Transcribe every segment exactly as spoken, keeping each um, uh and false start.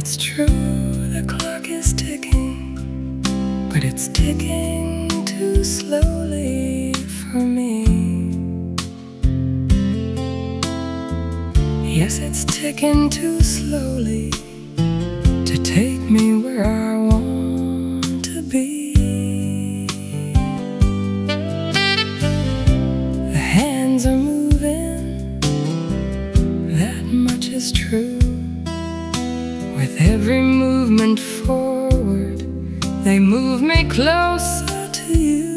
It's true, the clock is ticking, but it's ticking too slowly for me. Yes, it's ticking too slowly to take me where I want to be. The hands are moving, that much is true. With every movement forward, they move me closer to you.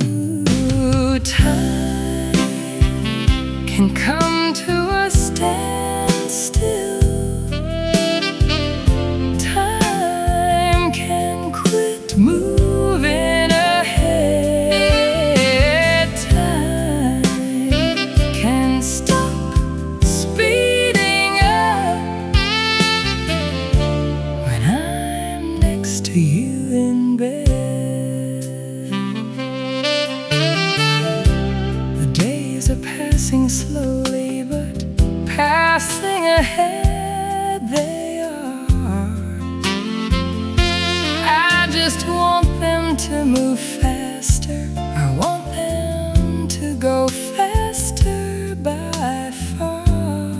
Time can come to a standstill. Time can quit moving ahead. Time can stop speeding up when I'm next to you in bed. The days are passing slowly, but passing ahead they are. I just want them to move faster. I want them to go faster by far.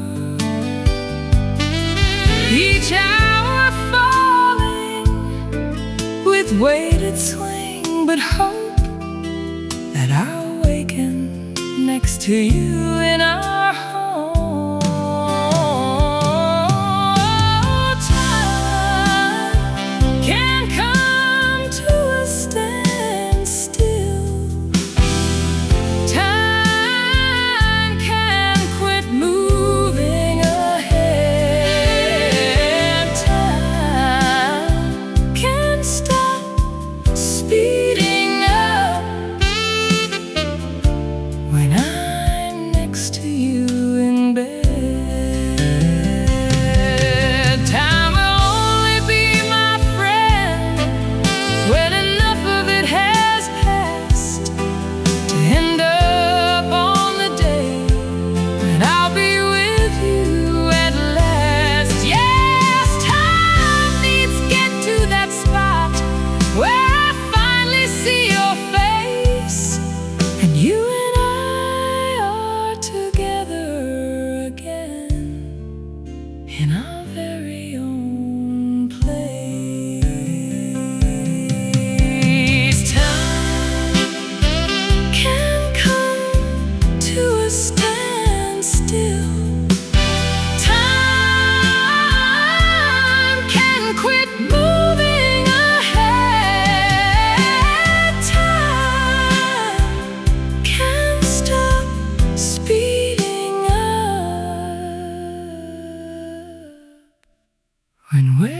Each hour falling with weighted swing, but hope that I'll awaken next to you in our home. Time can come to a standstill. Time can quit moving ahead. Time can stop speeding up when I'm next to you in bed. Time will only be my friend when enough of it has passed to end up on the day when I'll be with you at last. Yes, time needs to get to that spot where I finally see your face, and you and I are together again in our very own place. Time can come to a standstill. Time can quit moving ahead. Time can stop speeding up when we're